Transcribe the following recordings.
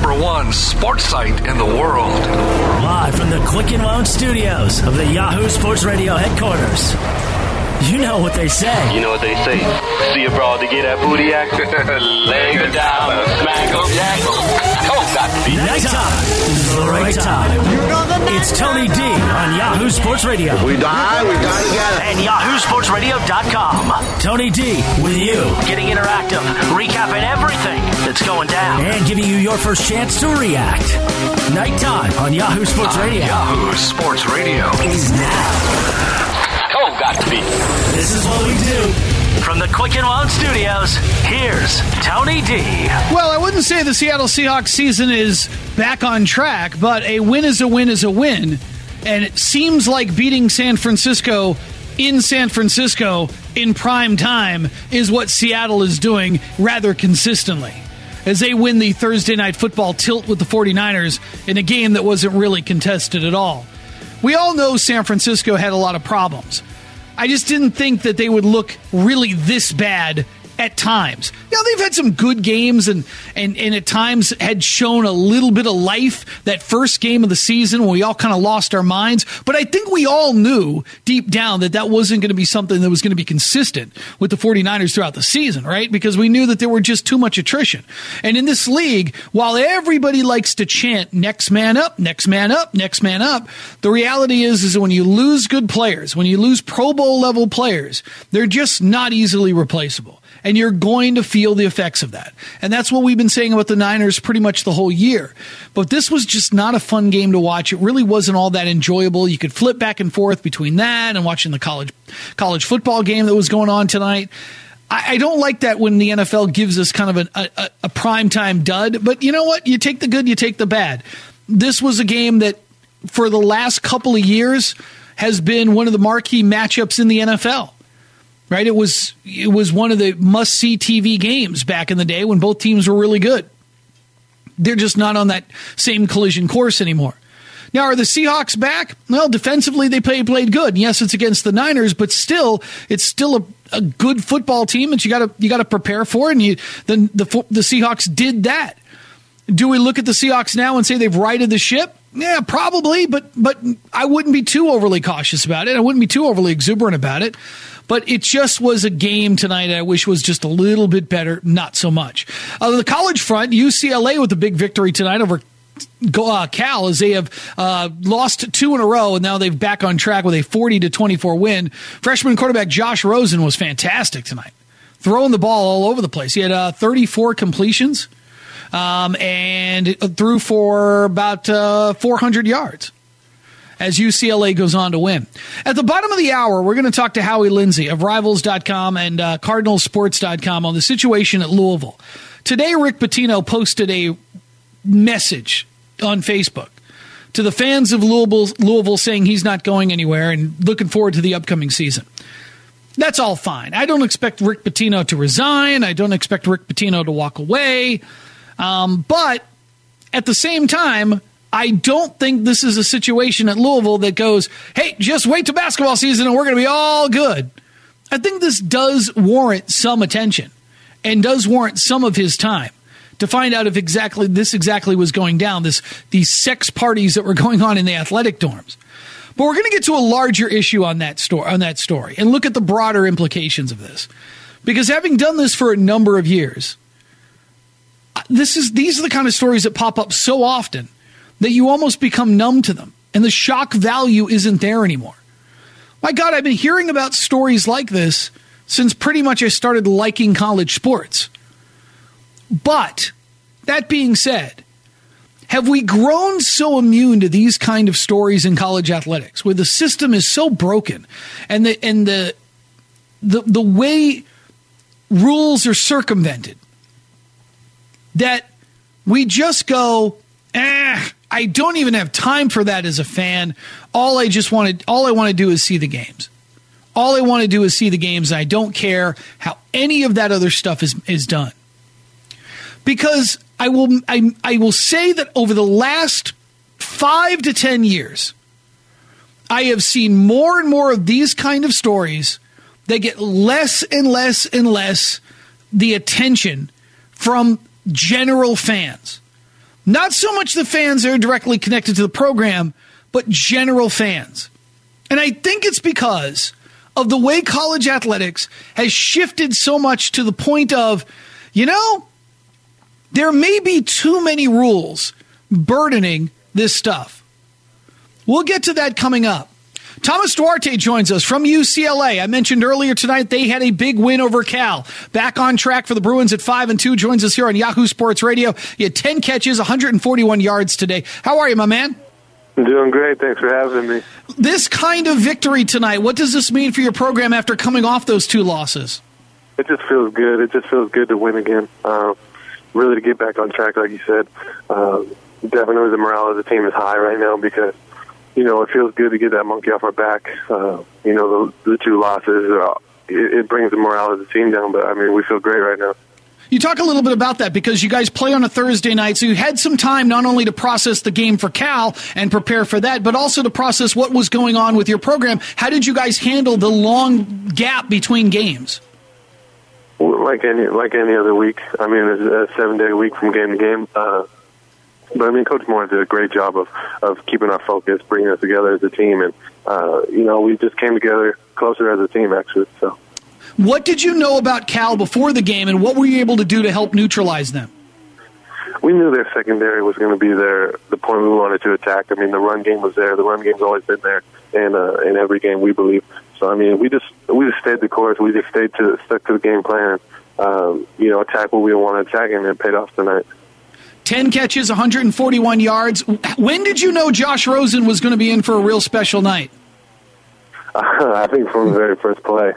#1 sports site in the world. Live from the Quicken Loan Studios of the Yahoo Sports Radio headquarters. You know what they say. You know what they say. See a broad to get that booty act. Lay her down, smack her, jack her. Oh, got to be. Nighttime is the right time. It's Tony D on Yahoo Sports Radio. If we die together. And YahooSportsRadio.com. Tony D with you. Getting interactive, recapping everything that's going down. And giving you your first chance to react. Nighttime on Yahoo Sports Radio. Yahoo Sports Radio is now. Oh, got to be. This is what we do. From the Quicken Loan Studios, here's Tony D. Well, I wouldn't say the Seattle Seahawks season is back on track, but a win is a win is a win. And it seems like beating San Francisco in San Francisco in prime time is what Seattle is doing rather consistently, as they win the Thursday Night Football tilt with the 49ers in a game that wasn't really contested at all. We all know San Francisco had a lot of problems. I just didn't think that they would look really this bad at times. You know, they've had some good games and at times had shown a little bit of life that first game of the season when we all kind of lost our minds. But I think we all knew deep down that that wasn't going to be something that was going to be consistent with the 49ers throughout the season, right? Because we knew that there were just too much attrition. And in this league, while everybody likes to chant next man up, next man up, next man up, the reality is that when you lose good players, when you lose Pro Bowl level players, they're just not easily replaceable. And you're going to feel the effects of that. And that's what we've been saying about the Niners pretty much the whole year. But this was just not a fun game to watch. It really wasn't all that enjoyable. You could flip back and forth between that and watching the college football game that was going on tonight. I don't like that when the NFL gives us kind of a primetime dud. But you know what? You take the good, you take the bad. This was a game that for the last couple of years has been one of the marquee matchups in the NFL. Right, it was one of the must-see TV games back in the day when both teams were really good. They're just not on that same collision course anymore. Now, are the Seahawks back? Well, defensively, they played good. Yes, it's against the Niners, but still, it's still a good football team that you got to prepare for, and the Seahawks did that. Do we look at the Seahawks now and say they've righted the ship? Yeah, probably, but I wouldn't be too overly cautious about it. I wouldn't be too overly exuberant about it. But it just was a game tonight I wish was just a little bit better, not so much. On the college front, UCLA with a big victory tonight over Cal, as they have lost 2 in a row, and now they've back on track with a 40-24 win. Freshman quarterback Josh Rosen was fantastic tonight, throwing the ball all over the place. He had 34 completions and threw for about 400 yards. As UCLA goes on to win. At the bottom of the hour, we're going to talk to Howie Lindsay of Rivals.com and CardinalSports.com on the situation at Louisville. Today, Rick Pitino posted a message on Facebook to the fans of Louisville saying he's not going anywhere and looking forward to the upcoming season. That's all fine. I don't expect Rick Pitino to resign. I don't expect Rick Pitino to walk away. But at the same time, I don't think this is a situation at Louisville that goes, hey, just wait till basketball season and we're going to be all good. I think this does warrant some attention and does warrant some of his time to find out if this exactly was going down, these sex parties that were going on in the athletic dorms. But we're going to get to a larger issue on that story and look at the broader implications of this. Because having done this for a number of years, these are the kind of stories that pop up so often that you almost become numb to them, and the shock value isn't there anymore. My God, I've been hearing about stories like this since pretty much I started liking college sports. But, that being said, have we grown so immune to these kind of stories in college athletics, where the system is so broken, and the way rules are circumvented, that we just go, I don't even have time for that as a fan. All I want to do is see the games. All I want to do is see the games. And I don't care how any of that other stuff is done. Because I will say that over the last 5 to 10 years, I have seen more and more of these kind of stories that get less and less and less the attention from general fans. Not so much the fans that are directly connected to the program, but general fans. And I think it's because of the way college athletics has shifted so much to the point of, there may be too many rules burdening this stuff. We'll get to that coming up. Thomas Duarte joins us from UCLA. I mentioned earlier tonight they had a big win over Cal. Back on track for the Bruins at 5-2. Joins us here on Yahoo Sports Radio. He had 10 catches, 141 yards today. How are you, my man? I'm doing great. Thanks for having me. This kind of victory tonight, what does this mean for your program after coming off those 2 losses? It just feels good. It just feels good to win again. Really to get back on track, like you said. Definitely the morale of the team is high right now because it feels good to get that monkey off our back. The 2 losses, it brings the morale of the team down, but, we feel great right now. You talk a little bit about that because you guys play on a Thursday night, so you had some time not only to process the game for Cal and prepare for that, but also to process what was going on with your program. How did you guys handle the long gap between games? Like any other week. It's a 7-day week from game to game. But Coach Moore did a great job of keeping our focus, bringing us together as a team, and we just came together closer as a team, actually. So, what did you know about Cal before the game, and what were you able to do to help neutralize them? We knew their secondary was going to be the point we wanted to attack. The run game was there. The run game's always been there, and in every game we believe. So we just stayed the course. We just stuck to the game plan. Attack what we want to attack, and it paid off tonight. 10 catches, 141 yards. When did you know Josh Rosen was going to be in for a real special night? I think from the very first play.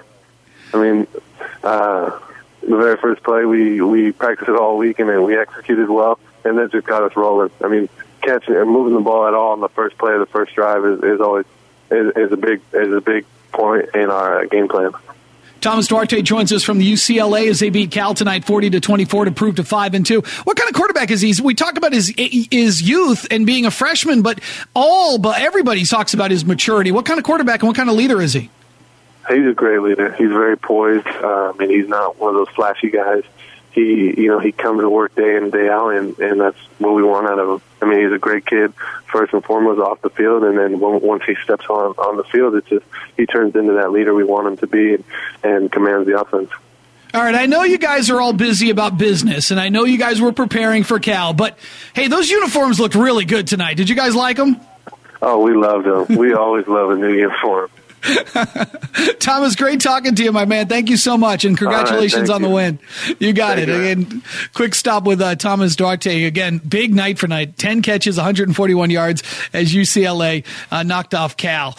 The very first play, we practiced it all week, and then we executed well, and that just got us rolling. Catching and moving the ball at all on the first play of the first drive is always a big point in our game plan. Thomas Duarte joins us from the UCLA as they beat Cal tonight 40-24 to prove to 5-2. What kind of quarterback is he? We talk about his youth and being a freshman, but everybody talks about his maturity. What kind of quarterback and what kind of leader is he? He's a great leader. He's very poised. He's not one of those flashy guys. He comes to work day in and day out, and that's what we want out of him. He's a great kid, first and foremost, off the field, and then once he steps on the field, he turns into that leader we want him to be and commands the offense. All right, I know you guys are all busy about business, and I know you guys were preparing for Cal, but, hey, those uniforms looked really good tonight. Did you guys like them? Oh, we loved them. We always love a new uniform. Thomas, great talking to you, my man. Thank you so much, and congratulations on the win. You got it. Again, quick stop with Thomas Duarte. Again, big night for night. 10 catches, 141 yards as UCLA knocked off Cal.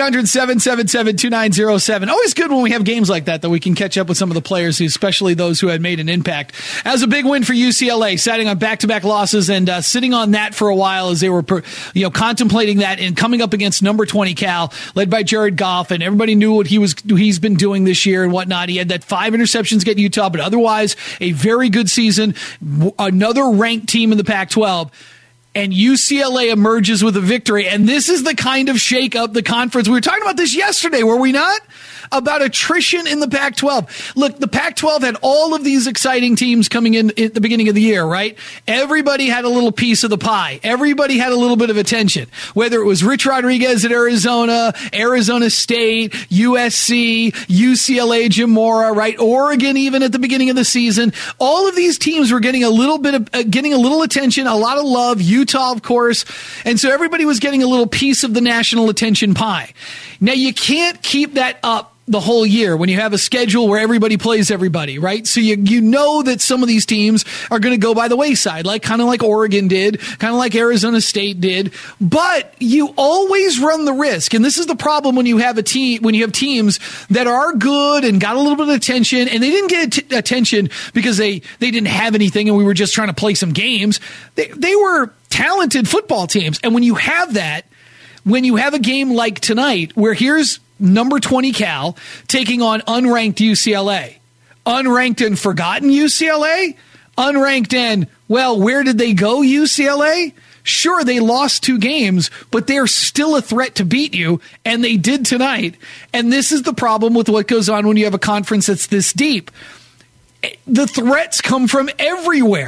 800-777-2907. Always good when we have games like that we can catch up with some of the players, especially those who had made an impact. As a big win for UCLA, sitting on back-to-back losses and sitting on that for a while as they were contemplating that and coming up against number 20 Cal, led by Jared Goff. And everybody knew what he's been doing this year and whatnot. He had that 5 interceptions get Utah, but otherwise a very good season. Another ranked team in the Pac-12. And UCLA emerges with a victory. And this is the kind of shake-up the conference. We were talking about this yesterday, were we not? About attrition in the Pac-12. Look, the Pac-12 had all of these exciting teams coming in at the beginning of the year, right? Everybody had a little piece of the pie. Everybody had a little bit of attention. Whether it was Rich Rodriguez at Arizona, Arizona State, USC, UCLA, Jim Mora, right? Oregon, even at the beginning of the season. All of these teams were getting a little attention, a lot of love. Utah, of course. And so everybody was getting a little piece of the national attention pie. Now, you can't keep that up the whole year when you have a schedule where everybody plays everybody, right? So you know that some of these teams are going to go by the wayside, kind of like Oregon did, kind of like Arizona State did. But you always run the risk, and this is the problem when you have teams that are good and got a little bit of attention, and they didn't get attention because they didn't have anything, and we were just trying to play some games. They were talented football teams, and when you have that, when you have a game like tonight, where here's number 20 Cal taking on unranked UCLA. Unranked and forgotten UCLA? Unranked and, where did they go, UCLA? Sure, they lost 2 games, but they're still a threat to beat you, and they did tonight. And this is the problem with what goes on when you have a conference that's this deep. The threats come from everywhere.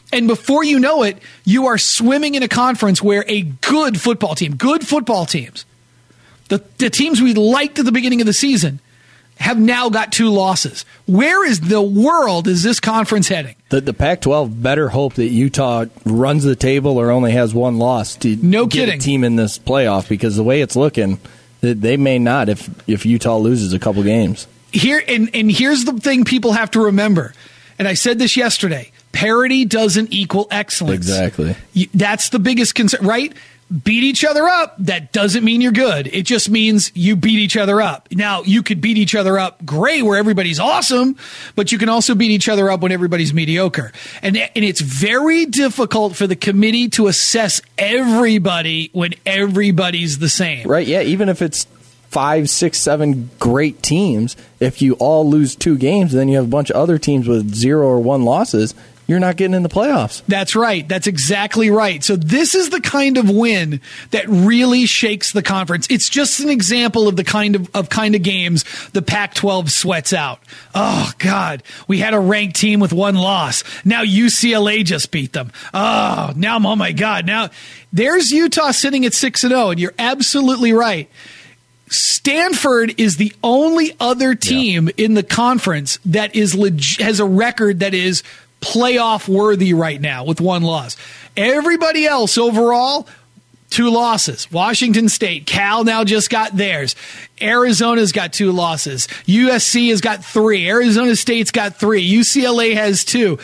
And before you know it, you are swimming in a conference where a good football teams, the teams we liked at the beginning of the season, have now got 2 losses. Where is the world is this conference heading? The Pac-12 better hope that Utah runs the table or only has 1 loss to get a team in this playoff, because the way it's looking, they may not if Utah loses a couple games. Here and here's the thing people have to remember, and I said this yesterday, parity doesn't equal excellence. Exactly. That's the biggest concern, right? Beat each other up, that doesn't mean you're good. It just means you beat each other up. Now, you could beat each other up great where everybody's awesome, but you can also beat each other up when everybody's mediocre. And it's very difficult for the committee to assess everybody when everybody's the same. Right, yeah, even if it's 5, 6, 7 great teams, if you all lose 2 games, then you have a bunch of other teams with 0 or 1 losses, you're not getting in the playoffs. That's right. That's exactly right. So this is the kind of win that really shakes the conference. It's just an example of the kind of games the Pac-12 sweats out. Oh, God. We had a ranked team with 1 loss. Now UCLA just beat them. Oh my God. Now there's Utah sitting at 6-0, and you're absolutely right. Stanford is the only other team in the conference that has a record that is playoff worthy right now with 1 loss. Everybody else overall, 2 losses. Washington State, Cal now just got theirs. Arizona's got 2 losses. USC has got 3. Arizona State's got 3. UCLA has 2.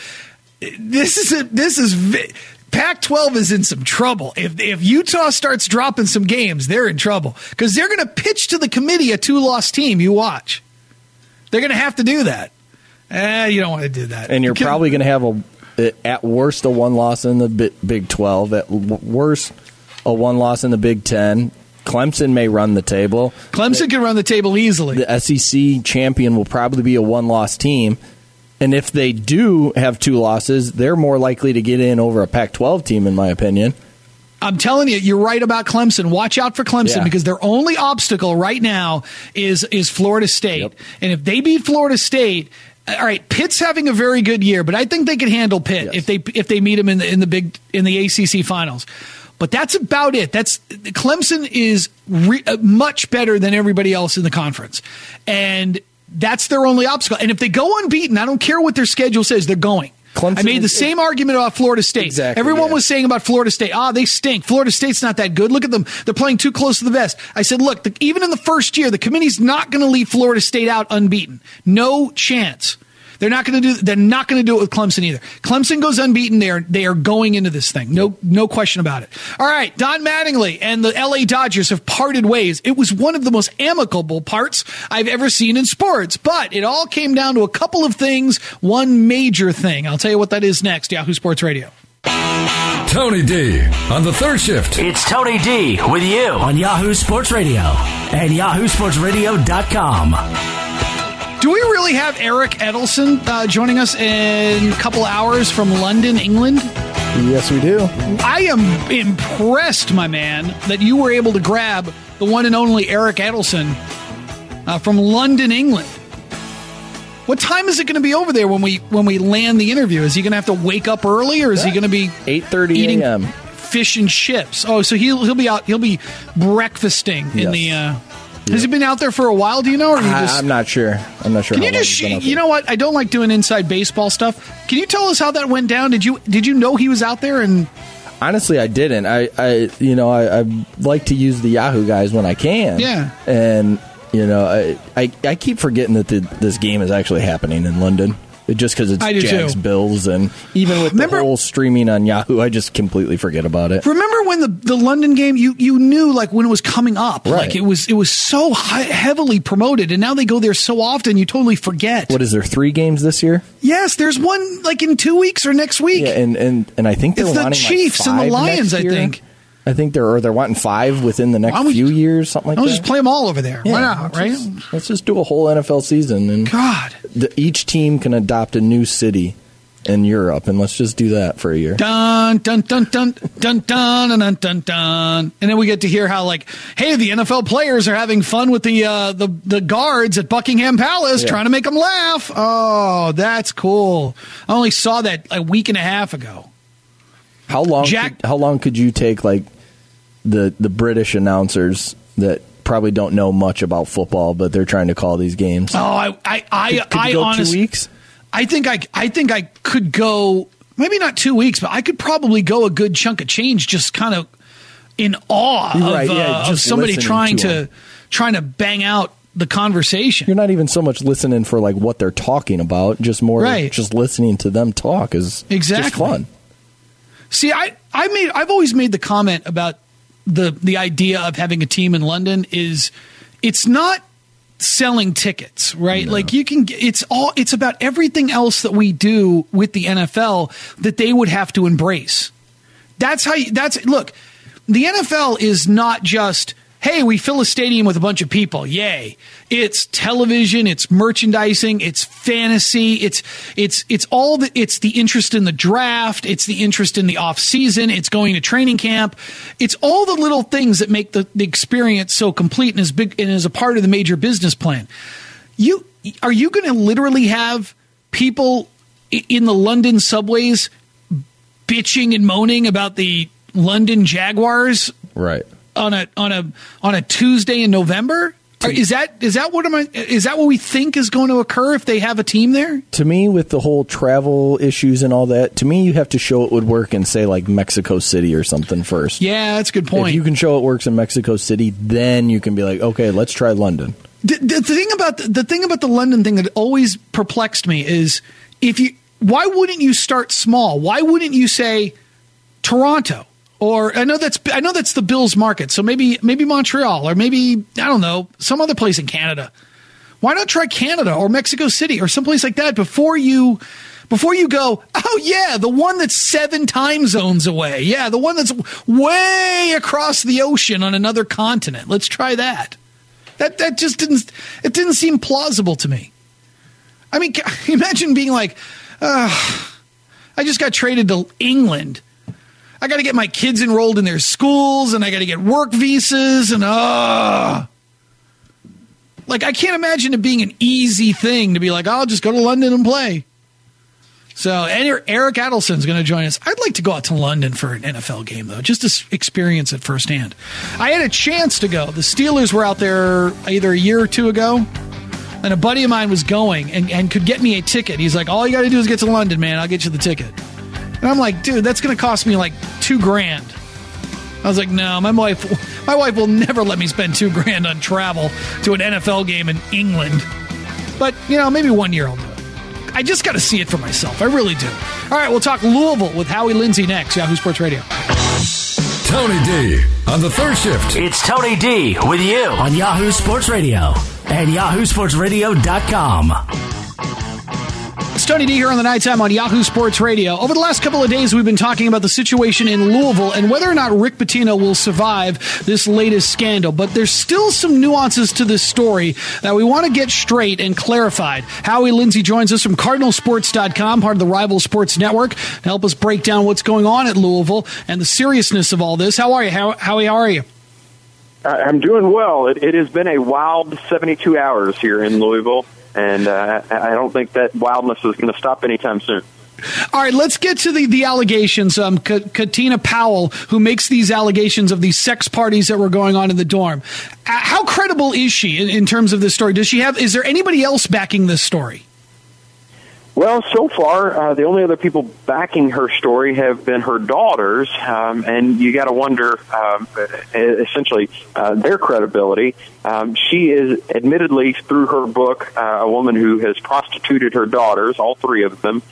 Pac-12 is in some trouble. If Utah starts dropping some games, they're in trouble because they're going to pitch to the committee a 2-loss team. You watch. They're going to have to do that. You don't want to do that. And you're probably going to have, at worst, a 1 loss in the Big 12. At worst, a 1 loss in the Big 10. Clemson may run the table. Clemson can run the table easily. The SEC champion will probably be a 1-loss team. And if they do have 2 losses, they're more likely to get in over a Pac-12 team, in my opinion. I'm telling you, you're right about Clemson. Watch out for Clemson because their only obstacle right now is Florida State. Yep. And if they beat Florida State, all right, Pitt's having a very good year, but I think they can handle Pitt if they meet them in the ACC finals. But that's about it. Clemson is much better than everybody else in the conference, and that's their only obstacle. And if they go unbeaten, I don't care what their schedule says, they're going. Clemson, I made the same argument about Florida State. Exactly, Everyone was saying about Florida State, they stink. Florida State's not that good. Look at them. They're playing too close to the vest. I said, look, even in the first year, the committee's not going to leave Florida State out unbeaten. No chance. They're not going to do it with Clemson either. Clemson goes unbeaten. They are going into this thing. No question about it. All right, Don Mattingly and the LA Dodgers have parted ways. It was one of the most amicable parts I've ever seen in sports, but it all came down to a couple of things. One major thing. I'll tell you what that is next. Yahoo Sports Radio. Tony D on the third shift. It's Tony D with you on Yahoo Sports Radio and yahoosportsradio.com. Do we really have Eric Edelson joining us in a couple hours from London, England? Yes, we do. I am impressed, my man, that you were able to grab the one and only Eric Edelson from London, England. What time is it going to be over there when we land the interview? Is he going to have to wake up early, or is he going to be 8:30 a.m. fish and chips? Oh, so he'll be out. He'll be breakfasting in the. Has he been out there for a while? Do you know? Or I'm not sure. Can you just? You know what? I don't like doing inside baseball stuff. Can you tell us how that went down? Did you know he was out there? And honestly, I didn't. I like to use the Yahoo guys when I can. Yeah. And I keep forgetting that this game is actually happening in London. Just because it's Jags Bills, and even with the whole streaming on Yahoo, I just completely forget about it. Remember when the London game, you knew like when it was coming up, right. Like it was so heavily promoted, and now they go there so often, you totally forget. What is there, 3 games this year? Yes, there's one like in 2 weeks or next week. Yeah, and I think they're wanting the Chiefs like 5 and the Lions. I think they're wanting 5 within the next few years, something like that. I'll just play them all over there. Yeah, why not, right? Let's just do a whole NFL season. And God. Each team can adopt a new city in Europe, and let's just do that for a year. Dun, dun, dun, dun, dun, dun, dun, dun, dun. And then we get to hear how, like, hey, the NFL players are having fun with the guards at Buckingham Palace, trying to make them laugh. Oh, that's cool. I only saw that a week and a half ago. How long could you take like the British announcers that probably don't know much about football, but they're trying to call these games? Oh, I honestly, 2 weeks. I think I could go maybe not 2 weeks, but I could probably go a good chunk of change, just kind of in awe of somebody trying to bang out the conversation. You're not even so much listening for like what they're talking about, just more just listening to them talk is just fun. See, I've always made the comment about the idea of having a team in London is it's not selling tickets, right? No. Like it's about everything else that we do with the NFL that they would have to embrace. Look, the NFL is not just, hey, we fill a stadium with a bunch of people. Yay. It's television, it's merchandising, it's fantasy, it's the interest in the draft, it's the interest in the off season, it's going to training camp. It's all the little things that make the experience so complete and as big and as a part of the major business plan. Are you going to literally have people in the London subways bitching and moaning about the London Jaguars? Right. On a Tuesday in November? Is that what we think is going to occur if they have a team there? To me, with the whole travel issues and all that, to me, you have to show it would work in, say, like Mexico City or something first. Yeah, that's a good point. If you can show it works in Mexico City, then you can be like, okay, let's try London. The thing about the London thing that always perplexed me is why wouldn't you start small? Why wouldn't you say Toronto? Or I know that's the Bills market, so maybe Montreal, or maybe, I don't know, some other place in Canada. Why not try Canada or Mexico City or someplace like that before you go, oh yeah, the one that's 7 time zones away. Yeah, the one that's way across the ocean on another continent. Let's try that. That just didn't seem plausible to me. I mean, imagine being like, I just got traded to England. I got to get my kids enrolled in their schools, and I got to get work visas, and like I can't imagine it being an easy thing to be like, I'll just go to London and play. So Eric Adelson's going to join us. I'd like to go out to London for an NFL game, though, just to experience it firsthand. I had a chance to go. The Steelers were out there either a year or two ago, and a buddy of mine was going and could get me a ticket. He's like, all you got to do is get to London, man. I'll get you the ticket. And I'm like, dude, that's going to cost me like $2,000. I was like, no, my wife will never let me spend $2,000 on travel to an NFL game in England. But, maybe 1 year I'll do it. I just got to see it for myself. I really do. All right, we'll talk Louisville with Howie Lindsey next. Yahoo Sports Radio. Tony D on the third shift. It's Tony D with you on Yahoo Sports Radio and yahoosportsradio.com. It's Tony D here on the Nighttime on Yahoo Sports Radio. Over the last couple of days, we've been talking about the situation in Louisville and whether or not Rick Pitino will survive this latest scandal. But there's still some nuances to this story that we want to get straight and clarified. Howie Lindsey joins us from CardinalSports.com, part of the Rival Sports Network, to help us break down what's going on at Louisville and the seriousness of all this. How are you, Howie? How are you? I'm doing well. It has been a wild 72 hours here in Louisville. And I don't think that wildness is going to stop anytime soon. All right, let's get to the allegations. Katina Powell, who makes these allegations of these sex parties that were going on in the dorm. How credible is she in terms of this story? Is there anybody else backing this story? Well, so far, the only other people backing her story have been her daughters, and you got to wonder, essentially, their credibility. She is admittedly, through her book, a woman who has prostituted her daughters, all 3 of them,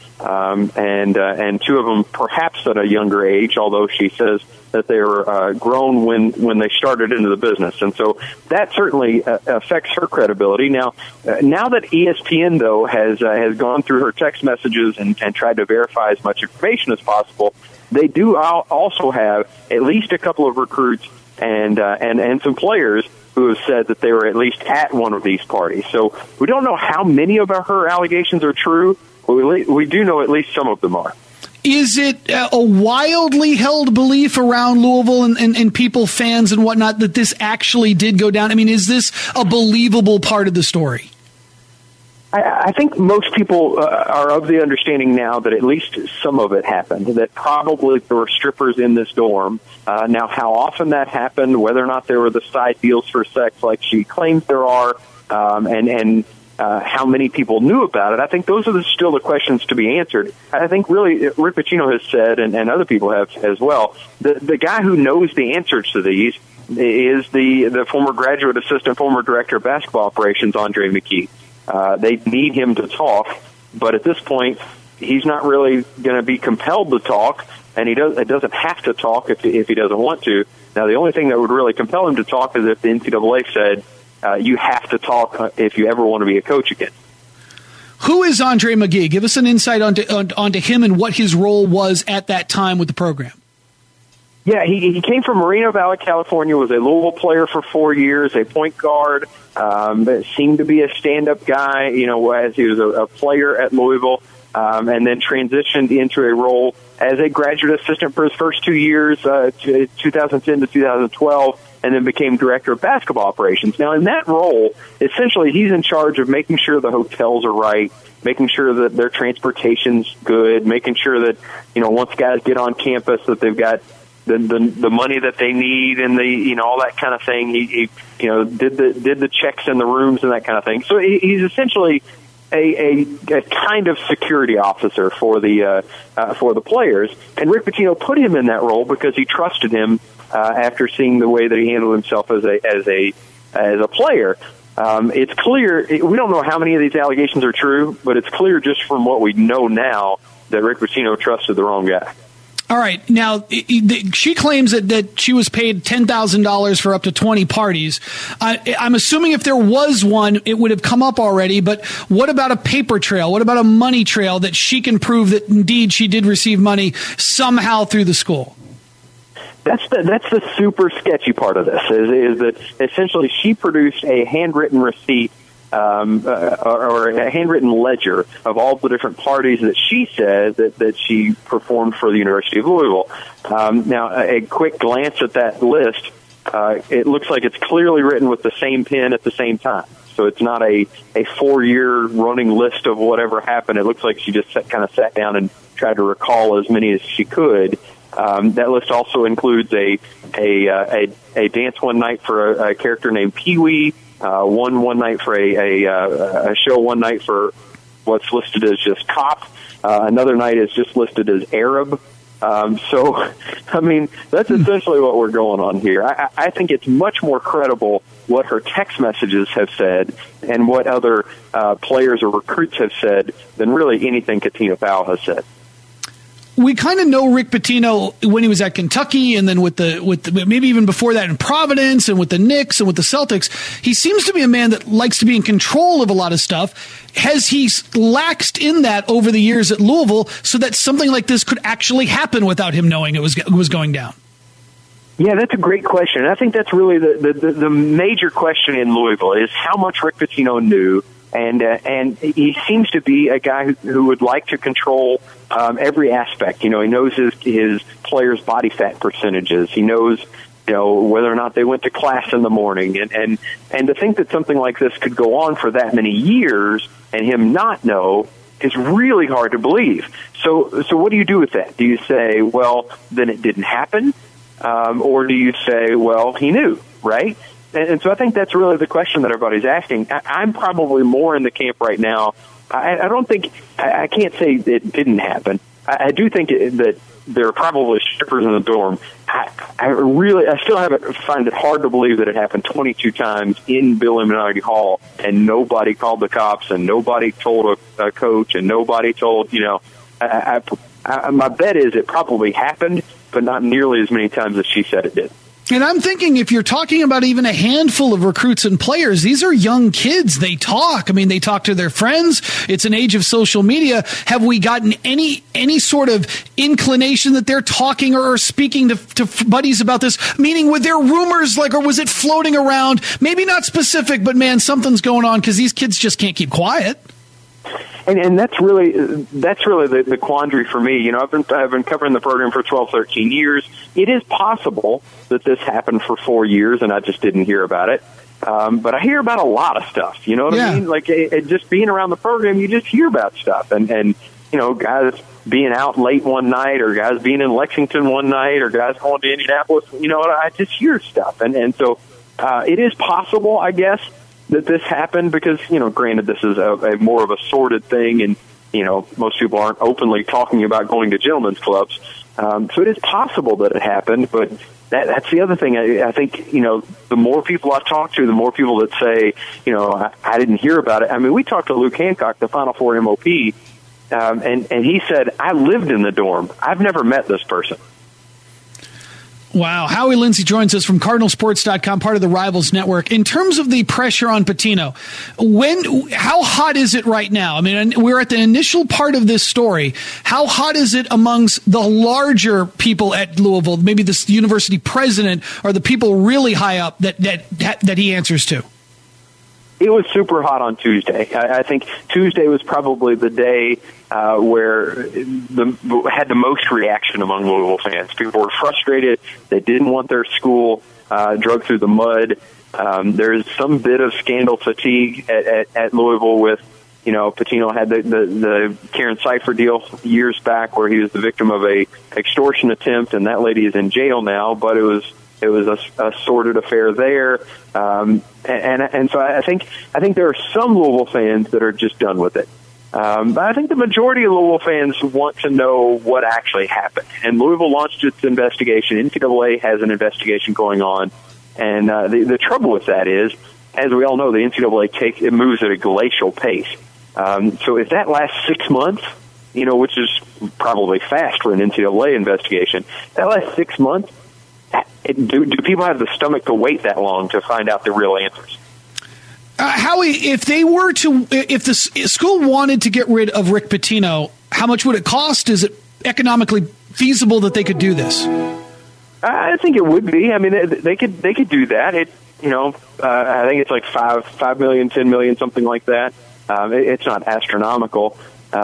and 2 of them perhaps at a younger age, although she says that they were grown when they started into the business. And so that certainly affects her credibility. Now that ESPN, though, has gone through her text messages and tried to verify as much information as possible, they do also have at least a couple of recruits and some players who have said that they were at least at one of these parties. So we don't know how many of her allegations are true, but we do know at least some of them are. Is it a wildly held belief around Louisville and people, fans and whatnot, that this actually did go down? I mean, is this a believable part of the story? I think most people are of the understanding now that at least some of it happened, that probably there were strippers in this dorm. Now, how often that happened, whether or not there were the side deals for sex like she claims there are, and how many people knew about it, I think those are still the questions to be answered. I think really Rick Pitino has said, and other people have as well, the guy who knows the answers to these is the former graduate assistant, former director of basketball operations, Andre McKee. They need him to talk, but at this point, he's not really going to be compelled to talk, and he doesn't have to talk if he doesn't want to. Now, the only thing that would really compel him to talk is if the NCAA said, you have to talk if you ever want to be a coach again. Who is Andre McKee? Give us an insight onto him and what his role was at that time with the program. Yeah, he came from Moreno Valley, California, was a Louisville player for 4 years, a point guard, seemed to be a stand-up guy, as he was a player at Louisville, and then transitioned into a role as a graduate assistant for his first 2 years, 2010 to 2012, and then became director of basketball operations. Now, in that role, essentially, he's in charge of making sure the hotels are right, making sure that their transportation's good, making sure that, once guys get on campus that they've got the money that they need and all that kind of thing. He did the checks in the rooms and that kind of thing. So he's essentially a kind of security officer for the players. And Rick Pitino put him in that role because he trusted him after seeing the way that he handled himself as a player. It's clear, we don't know how many of these allegations are true, but it's clear just from what we know now that Rick Pitino trusted the wrong guy. All right. Now, she claims that she was paid $10,000 for up to 20 parties. I'm assuming if there was one, it would have come up already. But what about a paper trail? What about a money trail that she can prove that indeed she did receive money somehow through the school? That's the super sketchy part of this, is that essentially she produced a handwritten receipt or a handwritten ledger of all the different parties that she said that she performed for the University of Louisville. Now, a quick glance at that list, it looks like it's clearly written with the same pen at the same time. So it's not a 4-year running list of whatever happened. It looks like she just kind of sat down and tried to recall as many as she could. That list also includes a dance one night for a character named Pee-wee, one night for a show one night for what's listed as just cop. Another night is just listed as Arab. So, I mean, that's essentially what we're going on here. I think it's much more credible what her text messages have said and what other players or recruits have said than really anything Katina Powell has said. We kind of know Rick Pitino when he was at Kentucky, and then with the maybe even before that in Providence, and with the Knicks and with the Celtics. He seems to be a man that likes to be in control of a lot of stuff. Has he laxed in that over the years at Louisville so that something like this could actually happen without him knowing it was going down? Yeah, that's a great question. I think that's really the major question in Louisville is how much Rick Pitino knew. And he seems to be a guy who would like to control every aspect. He knows his players' body fat percentages. He knows, whether or not they went to class in the morning. And to think that something like this could go on for that many years and him not know is really hard to believe. So what do you do with that? Do you say, well, then it didn't happen? Or do you say, well, he knew, right? And so I think that's really the question that everybody's asking. I'm probably more in the camp right now. I don't think, I can't say it didn't happen. I do think that there are probably strippers in the dorm. I still find it hard to believe that it happened 22 times in Bill Immunity Hall and nobody called the cops and nobody told a coach and nobody told, my bet is it probably happened, but not nearly as many times as she said it did. And I'm thinking if you're talking about even a handful of recruits and players, these are young kids. They talk. I mean, they talk to their friends. It's an age of social media. Have we gotten any sort of inclination that they're talking or speaking to buddies about this? Meaning, were there rumors, or was it floating around? Maybe not specific, but man, something's going on because these kids just can't keep quiet. And that's really the quandary for me. I've been covering the program for 12, 13 years. It is possible that this happened for 4 years and I just didn't hear about it. But I hear about a lot of stuff. You know what I mean? Like just being around the program, you just hear about stuff, and guys being out late one night, or guys being in Lexington one night, or guys going to Indianapolis. I just hear stuff, and so it is possible, I guess, that this happened because granted, this is a more of a sordid thing, and most people aren't openly talking about going to gentlemen's clubs. So it is possible that it happened, but that's the other thing. I think, the more people I've talked to, the more people that say, I didn't hear about it. I mean, we talked to Luke Hancock, the Final Four MOP, and he said, I lived in the dorm. I've never met this person. Wow. Howie Lindsey joins us from CardinalSports.com, part of the Rivals Network. In terms of the pressure on Pitino, how hot is it right now? I mean, we're at the initial part of this story. How hot is it amongst the larger people at Louisville, maybe the university president or the people really high up that he answers to? It was super hot on Tuesday. I think Tuesday was probably the day where had the most reaction among Louisville fans. People were frustrated. They didn't want their school dragged through the mud. There's some bit of scandal fatigue at Louisville with, Pitino had the Karen Cipher deal years back where he was the victim of a extortion attempt, and that lady is in jail now, but it was a sordid affair there, and so I think there are some Louisville fans that are just done with it. But I think the majority of Louisville fans want to know what actually happened. And Louisville launched its investigation. NCAA has an investigation going on, and the trouble with that is, as we all know, the NCAA moves at a glacial pace. So if that lasts 6 months, which is probably fast for an NCAA investigation, that lasts 6 months. Do people have the stomach to wait that long to find out the real answers? Howie, if the school wanted to get rid of Rick Pitino, how much would it cost? Is it economically feasible that they could do this? I think it would be. I mean, they could do that. I think it's like $5 million, $10 million, something like that. It's not astronomical.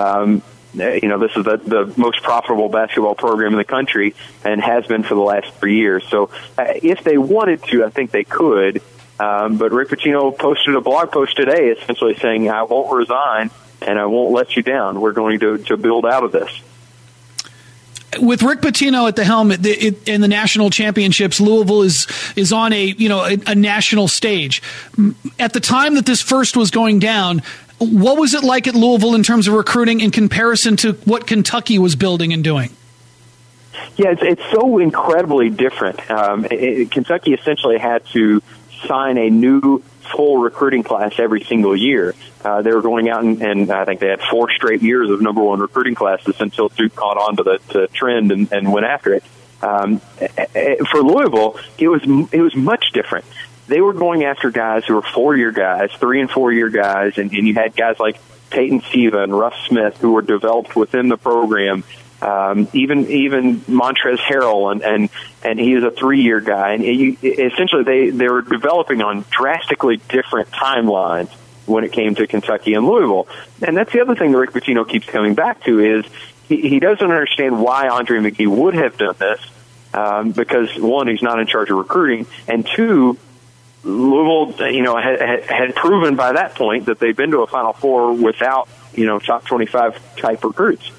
This is the most profitable basketball program in the country and has been for the last 3 years. So if they wanted to, I think they could. But Rick Pitino posted a blog post today essentially saying, I won't resign and I won't let you down. We're going to build out of this. With Rick Pitino at the helm in the national championships, Louisville is on a national stage. At the time that this first was going down, what was it like at Louisville in terms of recruiting in comparison to what Kentucky was building and doing? Yeah, it's so incredibly different. Kentucky essentially had to sign a new full recruiting class every single year. They were going out and I think they had 4 straight years of number 1 recruiting classes until Duke caught on to the trend and went after it. For Louisville, it was much different. They were going after guys who were 4-year guys, 3- and 4-year guys, and you had guys like Peyton Siva and Russ Smith who were developed within the program. Even Montrezl Harrell, and he is a 3-year guy. And essentially, they were developing on drastically different timelines when it came to Kentucky and Louisville. And that's the other thing that Rick Pitino keeps coming back to is he doesn't understand why Andre McGee would have done this because, one, he's not in charge of recruiting, and two, Louisville, had proven by that point that they'd been to a Final Four without, top 25 type recruits.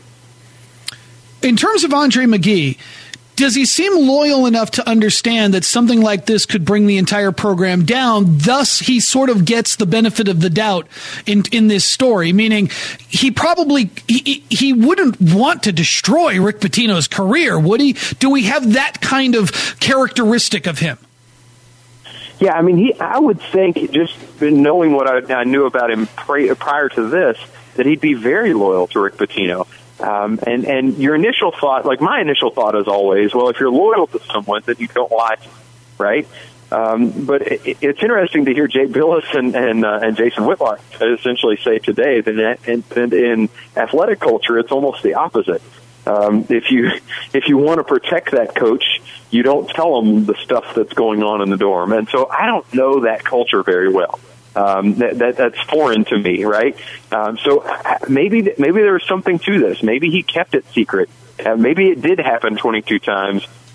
In terms of Andre McGee, does he seem loyal enough to understand that something like this could bring the entire program down? Thus, he sort of gets the benefit of the doubt in this story, meaning he probably he wouldn't want to destroy Rick Pitino's career, would he? Do we have that kind of characteristic of him? Yeah, I mean, I would think, just knowing what I knew about him prior to this, that he'd be very loyal to Rick Pitino. And your initial thought, like my initial thought is always, well, if you're loyal to someone, then you don't lie to them, right? But it's interesting to hear Jay Billis and Jason Whitlock essentially say today that in athletic culture, it's almost the opposite. If you want to protect that coach, you don't tell them the stuff that's going on in the dorm. And so I don't know that culture very well. That's foreign to me, right? So maybe there was something to this. Maybe he kept it secret. Maybe it did happen 22 times,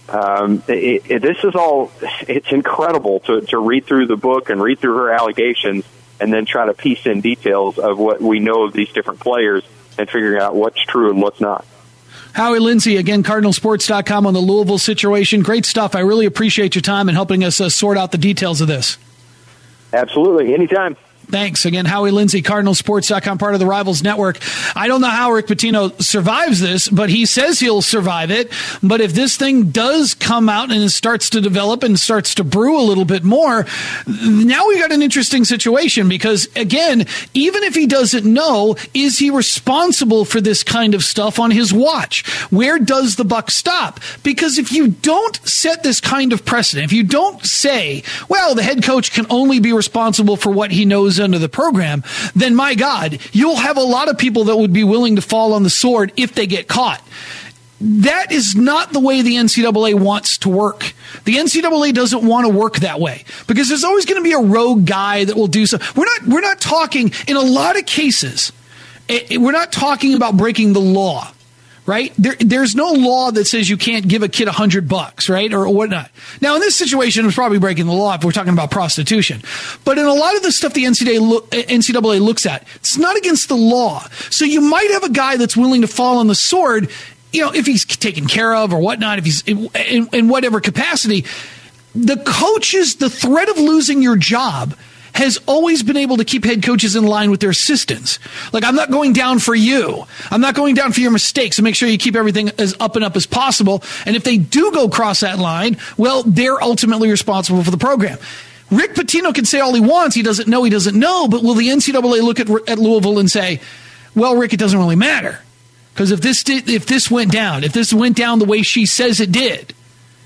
This is all, it's incredible to read through the book and read through her allegations and then try to piece in details of what we know of these different players and figuring out what's true and what's not. Howie Lindsey, again, CardinalSports.com on the Louisville situation. Great stuff. I really appreciate your time and helping us sort out the details of this. Absolutely. Anytime. Thanks. Again, Howie Lindsey, CardinalSports.com, part of the Rivals Network. I don't know how Rick Pitino survives this, but he says he'll survive it. But if this thing does come out and it starts to develop and starts to brew a little bit more, now we got an interesting situation because, again, even if he doesn't know, is he responsible for this kind of stuff on his watch? Where does the buck stop? Because if you don't set this kind of precedent, if you don't say, well, the head coach can only be responsible for what he knows under the program, then my God, you'll have a lot of people that would be willing to fall on the sword if they get caught. That is not the way the NCAA wants to work. The NCAA doesn't want to work that way because there's always going to be a rogue guy that will do so. We're not talking, in a lot of cases, we're not talking about breaking the law. Right? There's no law that says you can't give a kid $100, right? Or whatnot. Now, in this situation, it's probably breaking the law if we're talking about prostitution. But in a lot of the stuff the NCAA looks at, it's not against the law. So you might have a guy that's willing to fall on the sword, if he's taken care of or whatnot, if he's in whatever capacity. The coaches, the threat of losing your job has always been able to keep head coaches in line with their assistants. Like, I'm not going down for you. I'm not going down for your mistakes. So make sure you keep everything as up and up as possible. And if they do go cross that line, well, they're ultimately responsible for the program. Rick Pitino can say all he wants. He doesn't know. But will the NCAA look at Louisville and say, well, Rick, it doesn't really matter. Because if this went down the way she says it did,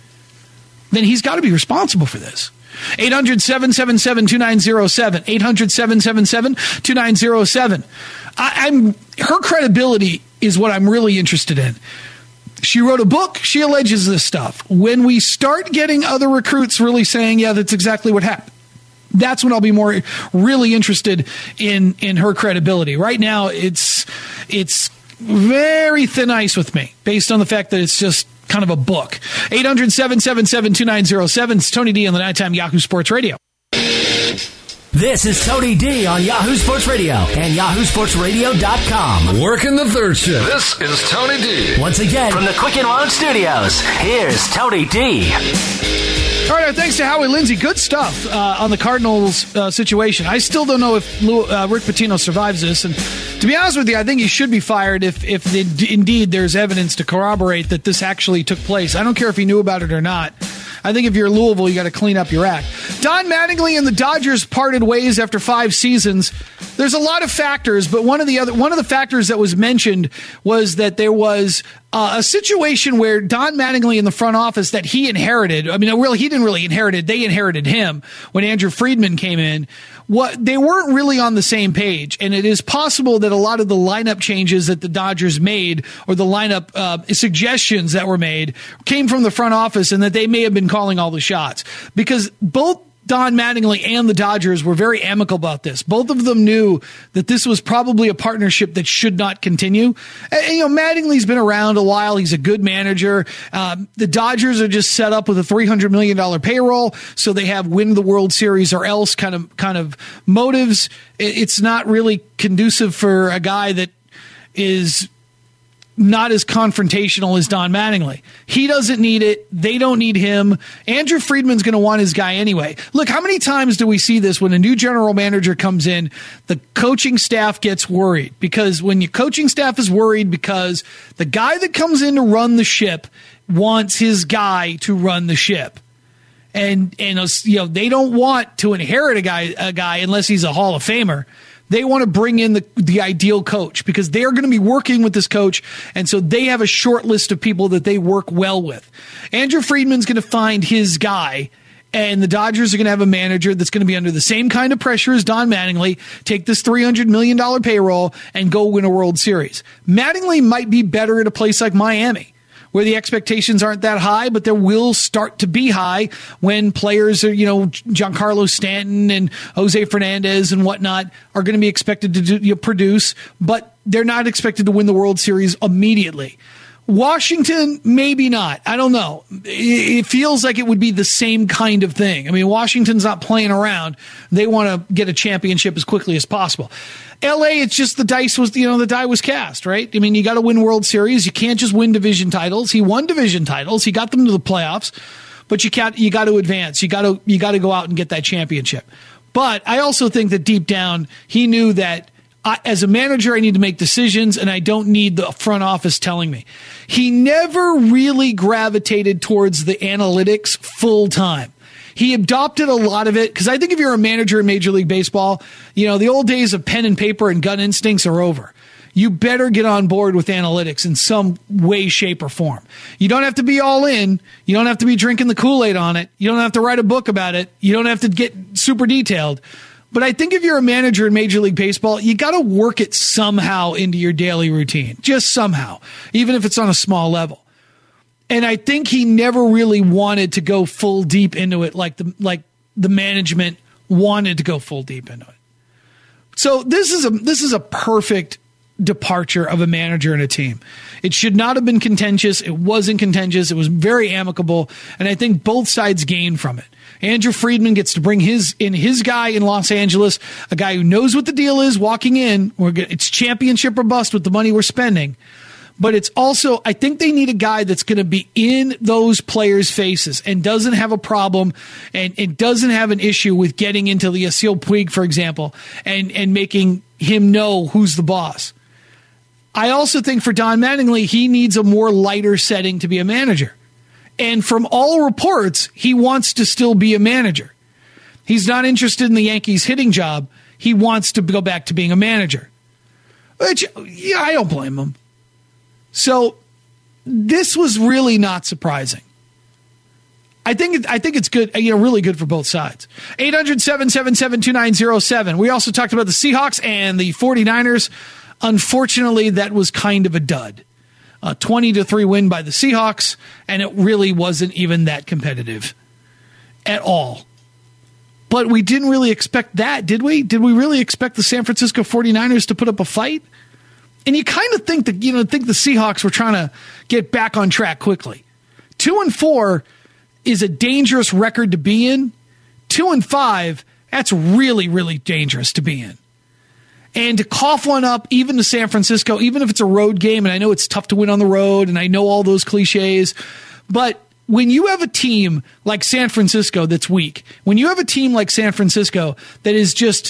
then he's got to be responsible for this. 800-777-2907. 800-777-2907. Her credibility is what I'm really interested in. She wrote a book. She alleges this stuff. When we start getting other recruits really saying, yeah, that's exactly what happened, that's when I'll be more really interested in her credibility. Right now, it's very thin ice with me based on the fact that it's just kind of a book. 800-777-2907. It's Tony D on the Nighttime Yahoo Sports Radio. This is Tony D on Yahoo Sports Radio and YahooSportsRadio.com. Working the third shift. This is Tony D. Once again, from the Quicken Loan Studios, here's Tony D. All right, thanks to Howie Lindsey. Good stuff on the Cardinals situation. I still don't know if Rick Pitino survives this. And to be honest with you, I think he should be fired if indeed there's evidence to corroborate that this actually took place. I don't care if he knew about it or not. I think if you're Louisville, you got to clean up your act. Don Mattingly and the Dodgers parted ways after 5 seasons. There's a lot of factors, but one of the factors that was mentioned was that there was a situation where Don Mattingly in the front office that he inherited. I mean, really, he didn't really inherit it. They inherited him when Andrew Friedman came in. They weren't really on the same page, and it is possible that a lot of the lineup changes that the Dodgers made or the lineup suggestions that were made came from the front office and that they may have been calling all the shots because both Don Mattingly and the Dodgers were very amicable about this. Both of them knew that this was probably a partnership that should not continue. And, Mattingly's been around a while. He's a good manager. The Dodgers are just set up with a $300 million payroll, so they have win the World Series or else kind of motives. It's not really conducive for a guy that is not as confrontational as Don Mattingly. He doesn't need it. They don't need him. Andrew Friedman's going to want his guy anyway. Look, how many times do we see this when a new general manager comes in, the coaching staff gets worried? Because when your coaching staff is worried because the guy that comes in to run the ship wants his guy to run the ship. And they don't want to inherit a guy unless he's a Hall of Famer. They want to bring in the ideal coach because they're going to be working with this coach, and so they have a short list of people that they work well with. Andrew Friedman's going to find his guy, and the Dodgers are going to have a manager that's going to be under the same kind of pressure as Don Mattingly, take this $300 million payroll, and go win a World Series. Mattingly might be better at a place like Miami, where the expectations aren't that high, but there will start to be high when players are, Giancarlo Stanton and Jose Fernandez and whatnot are going to be expected to produce, but they're not expected to win the World Series immediately. Washington, maybe not. I don't know. It feels like it would be the same kind of thing. I mean, Washington's not playing around. They want to get a championship as quickly as possible. LA, it's just the die was cast, right? I mean, you got to win World Series. You can't just win division titles. He won division titles. He got them to the playoffs, but you got to advance. You got to go out and get that championship. But I also think that deep down, he knew that as a manager, I need to make decisions, and I don't need the front office telling me. He never really gravitated towards the analytics full time. He adopted a lot of it, because I think if you're a manager in Major League Baseball, the old days of pen and paper and gut instincts are over. You better get on board with analytics in some way, shape, or form. You don't have to be all in. You don't have to be drinking the Kool-Aid on it. You don't have to write a book about it. You don't have to get super detailed. But I think if you're a manager in Major League Baseball, you got to work it somehow into your daily routine, just somehow, even if it's on a small level. And I think he never really wanted to go full deep into it like the management wanted to go full deep into it. So this is a perfect departure of a manager and a team. It should not have been contentious. It wasn't contentious. It was very amicable. And I think both sides gained from it. Andrew Friedman gets to bring his guy in Los Angeles, a guy who knows what the deal is walking in. It's championship or bust with the money we're spending. But it's also, I think they need a guy that's going to be in those players' faces and doesn't have a problem and it doesn't have an issue with getting into the Yasiel Puig, for example, and making him know who's the boss. I also think for Don Mattingly, he needs a more lighter setting to be a manager. And from all reports, he wants to still be a manager. He's not interested in the Yankees hitting job. He wants to go back to being a manager. Which, yeah, I don't blame him. So this was really not surprising. I think it's good, really good for both sides. 800-777-2907. We also talked about the Seahawks and the 49ers. Unfortunately, that was kind of a dud. 20-3 win by the Seahawks, and it really wasn't even that competitive at all. But we didn't really expect that, did we? Did we really expect the San Francisco 49ers to put up a fight? And you kind of think that, think the Seahawks were trying to get back on track quickly. 2-4 is a dangerous record to be in. 2-5, that's really, really dangerous to be in. And to cough one up, even to San Francisco, even if it's a road game, and I know it's tough to win on the road, and I know all those cliches, but when you have a team like San Francisco that's weak, when you have a team like San Francisco that is just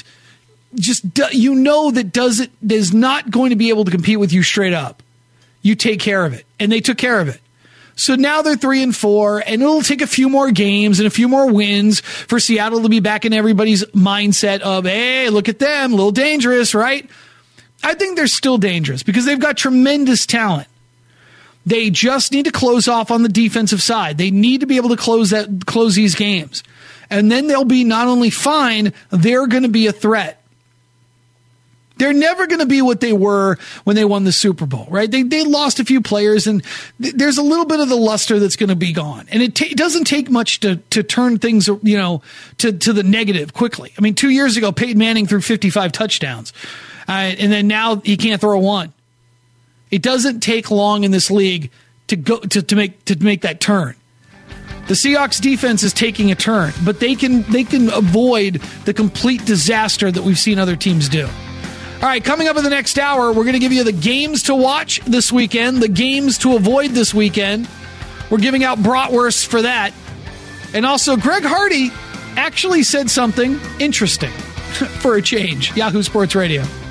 that is not going to be able to compete with you straight up, you take care of it. And they took care of it. So now they're 3-4, and it'll take a few more games and a few more wins for Seattle to be back in everybody's mindset of, hey, look at them, a little dangerous, right? I think they're still dangerous because they've got tremendous talent. They just need to close off on the defensive side. They need to be able to close these games. And then they'll be not only fine, they're going to be a threat. They're never going to be what they were when they won the Super Bowl, right? They lost a few players, and there's a little bit of the luster that's going to be gone. And it doesn't take much to turn things, to the negative quickly. I mean, 2 years ago, Peyton Manning threw 55 touchdowns, and then now he can't throw one. It doesn't take long in this league to make that turn. The Seahawks defense is taking a turn, but they can avoid the complete disaster that we've seen other teams do. All right, coming up in the next hour, we're going to give you the games to watch this weekend, the games to avoid this weekend. We're giving out bratwursts for that. And also, Greg Hardy actually said something interesting for a change. Yahoo Sports Radio.